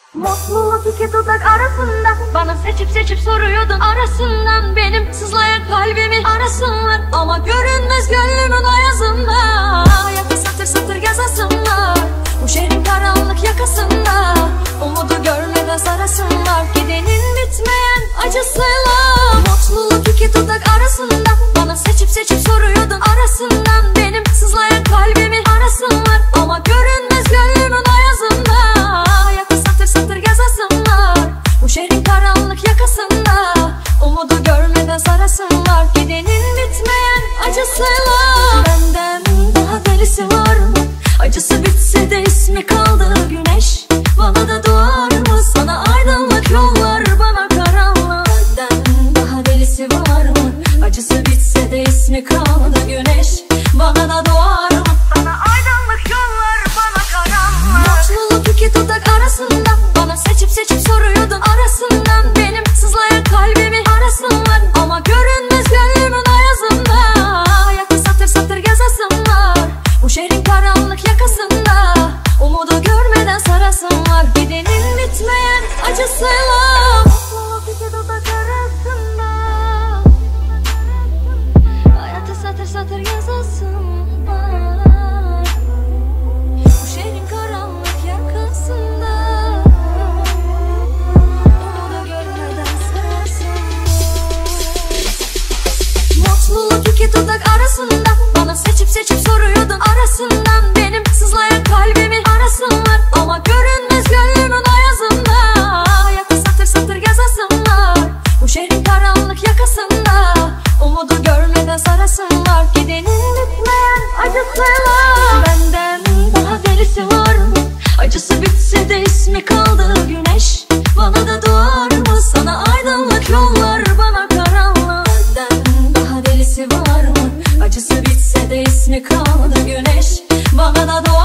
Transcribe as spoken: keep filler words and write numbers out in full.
Mutluluk iki dudak arasında, bana seçip seçip soruyordun arasından. Benim sızlayan kalbimi arasınlar, ama görünmez gönlümün ayazında. Hayatı satır satır yazasınlar, bu şehrin karanlık yakasında. Umudu görmeden sarasınlar, gidenin bitmeyen acısıyla. Mutluluk iki dudak arasında, bana seçip seçip soruyordun arasından. Benim sızlayan kalbimi arasınlar, ama görünmez gönlümün ayazında. Hayatı satır satır yazasınlar, bu şehrin karanlık yakasında. Umudu görmeden sarasınlar, gidenin bitmeyen acısıyla. Benden daha delisi var mı? Acısı bitse de ismi kaldı güneş. Bana da doğar mı? Sana aydınlık yollar, bana karanlık. Benden daha delisi var mı? Acısı bitse de ismi kaldı güneş. Bana da doğar mı? Sana aydınlık yollar, bana karanlık. Mutluluk iki dudak arasında, bana seçip seçip soruyordun arasından. Benim sızlayan kalbimi arasınlar, ama görünmez gönlümün ayazında. Hayatı satır satır yazasınlar, bu şehrin karanlık yakasında. Umudu görmeden sarasınlar, gidenin bitmeyen acısıyla. Mutluluk iki dudak arasında, hayatı satır satır yazasınlar, bu şehrin karanlık yakasında. Umudu görmeden sarasınlar. Mutluluk iki dudak arasında, bana seçip seçip soruyordun arasından. Benim sızlayan kalbimi arasınlar, ama görünmez gönlümün ayazında. Hayatı satır satır yazasınlar, bu şehrin karanlık yakasında. Umudu görmeden sarasınlar, gidenin bitmeyen acısıyla. Benden daha delisi var mı? Acısı bitse de ismi kaldı güneş. Bana da doğar mı? Sana aydınlık yollar, bana karanlık. Benden daha delisi var mı? Acısı bitse de ismi kaldı güneş. Bana da doğar